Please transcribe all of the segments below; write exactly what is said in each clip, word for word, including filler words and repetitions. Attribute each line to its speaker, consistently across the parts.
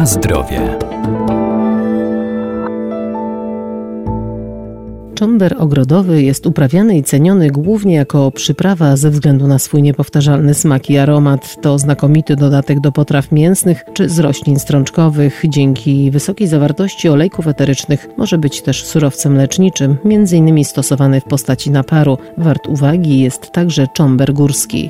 Speaker 1: Na zdrowie.
Speaker 2: Czomber ogrodowy jest uprawiany i ceniony głównie jako przyprawa ze względu na swój niepowtarzalny smak i aromat. To znakomity dodatek do potraw mięsnych czy z roślin strączkowych. Dzięki wysokiej zawartości olejków eterycznych może być też surowcem leczniczym, między innymi stosowany w postaci naparu. Wart uwagi jest także czomber górski.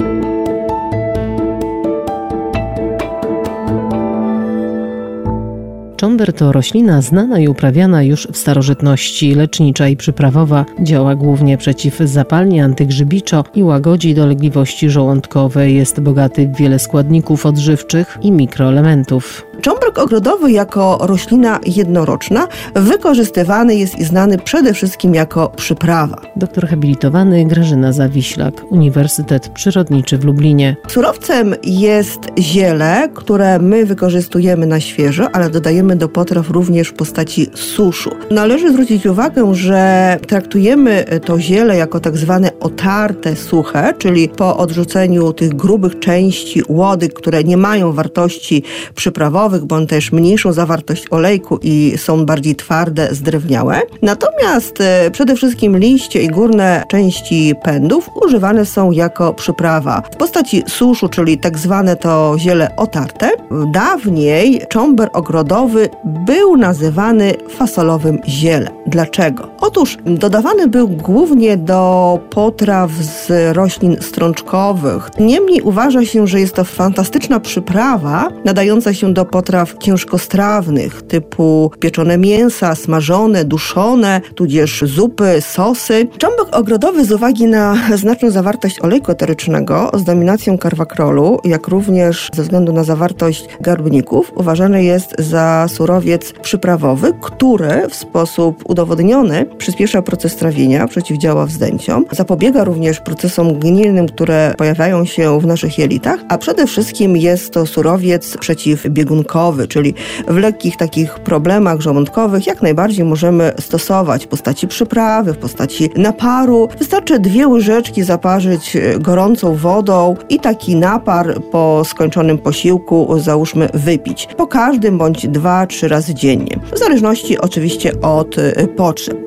Speaker 2: Czomber to roślina znana i uprawiana już w starożytności, lecznicza i przyprawowa. Działa głównie przeciwzapalnie, antygrzybiczo i łagodzi dolegliwości żołądkowe. Jest bogaty w wiele składników odżywczych i mikroelementów.
Speaker 3: Czomber ogrodowy jako roślina jednoroczna wykorzystywany jest i znany przede wszystkim jako przyprawa.
Speaker 2: Doktor habilitowany Grażyna Zawiślak, Uniwersytet Przyrodniczy w Lublinie.
Speaker 3: Surowcem jest ziele, które my wykorzystujemy na świeżo, ale dodajemy do potraw również w postaci suszu. Należy zwrócić uwagę, że traktujemy to ziele jako tak zwane otarte, suche, czyli po odrzuceniu tych grubych części łody, które nie mają wartości przyprawowych, bądź też mniejszą zawartość olejku i są bardziej twarde, zdrewniałe. Natomiast e, przede wszystkim liście i górne części pędów używane są jako przyprawa w postaci suszu, czyli tak zwane to ziele otarte. Dawniej czomber ogrodowy był nazywany fasolowym zielem. Dlaczego? Otóż dodawany był głównie do potraw z roślin strączkowych. Niemniej uważa się, że jest to fantastyczna przyprawa nadająca się do potraw ciężkostrawnych typu pieczone mięsa, smażone, duszone, tudzież zupy, sosy. Czomber ogrodowy z uwagi na znaczną zawartość olejku eterycznego z dominacją karwakrolu, jak również ze względu na zawartość garbników, uważany jest za surowiec przyprawowy, który w sposób udowodniony przyspiesza proces trawienia, przeciwdziała wzdęciom, zapobiega również procesom gnilnym, które pojawiają się w naszych jelitach, a przede wszystkim jest to surowiec przeciwbiegunkowy, czyli w lekkich takich problemach żołądkowych jak najbardziej możemy stosować w postaci przyprawy, w postaci naparu. Wystarczy dwie łyżeczki zaparzyć gorącą wodą i taki napar po skończonym posiłku załóżmy wypić. Po każdym bądź dwa, trzy razy dziennie. W zależności oczywiście od potrzeb.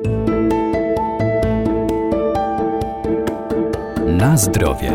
Speaker 1: Na zdrowie.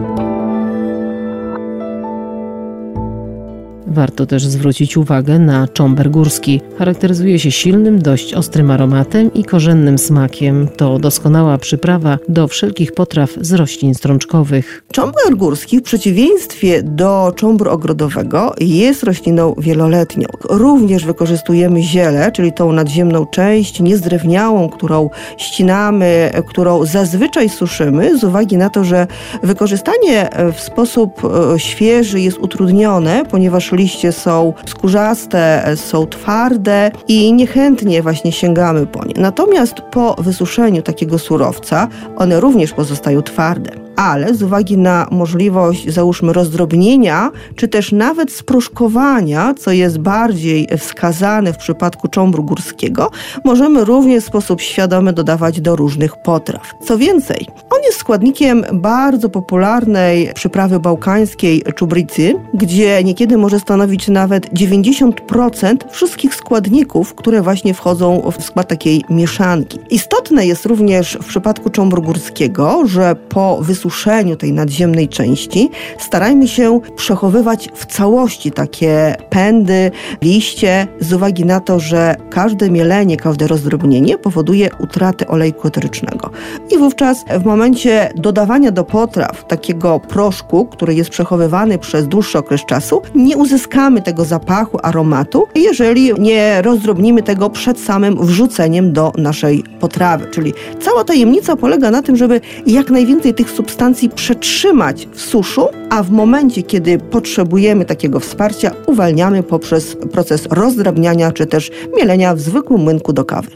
Speaker 2: Warto też zwrócić uwagę na czomber górski. Charakteryzuje się silnym, dość ostrym aromatem i korzennym smakiem. To doskonała przyprawa do wszelkich potraw z roślin strączkowych.
Speaker 3: Czomber górski w przeciwieństwie do czombru ogrodowego jest rośliną wieloletnią. Również wykorzystujemy ziele, czyli tą nadziemną część niezdrewniałą, którą ścinamy, którą zazwyczaj suszymy z uwagi na to, że wykorzystanie w sposób świeży jest utrudnione, ponieważ liście są skórzaste, są twarde i niechętnie właśnie sięgamy po nie. Natomiast po wysuszeniu takiego surowca one również pozostają twarde. Ale z uwagi na możliwość, załóżmy, rozdrobnienia, czy też nawet sproszkowania, co jest bardziej wskazane w przypadku czombru górskiego, możemy również w sposób świadomy dodawać do różnych potraw. Co więcej, on jest składnikiem bardzo popularnej przyprawy bałkańskiej czubricy, gdzie niekiedy może stanowić nawet dziewięćdziesiąt procent wszystkich składników, które właśnie wchodzą w skład takiej mieszanki. Istotne jest również w przypadku czombru górskiego, że po wysuszeniu tej nadziemnej części starajmy się przechowywać w całości takie pędy, liście, z uwagi na to, że każde mielenie, każde rozdrobnienie powoduje utratę olejku eterycznego. I wówczas w momencie dodawania do potraw takiego proszku, który jest przechowywany przez dłuższy okres czasu, nie uzyskamy tego zapachu, aromatu, jeżeli nie rozdrobnimy tego przed samym wrzuceniem do naszej potrawy. Czyli cała tajemnica polega na tym, żeby jak najwięcej tych substancji przetrzymać w suszu, a w momencie, kiedy potrzebujemy takiego wsparcia, uwalniamy poprzez proces rozdrabniania czy też mielenia w zwykłym młynku do kawy.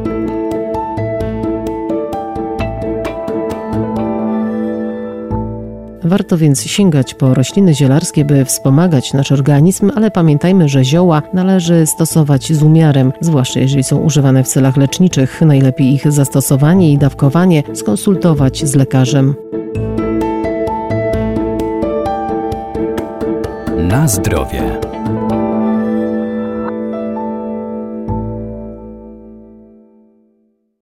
Speaker 2: Warto więc sięgać po rośliny zielarskie, by wspomagać nasz organizm, ale pamiętajmy, że zioła należy stosować z umiarem, zwłaszcza jeżeli są używane w celach leczniczych. Najlepiej ich zastosowanie i dawkowanie skonsultować z lekarzem.
Speaker 1: Na zdrowie.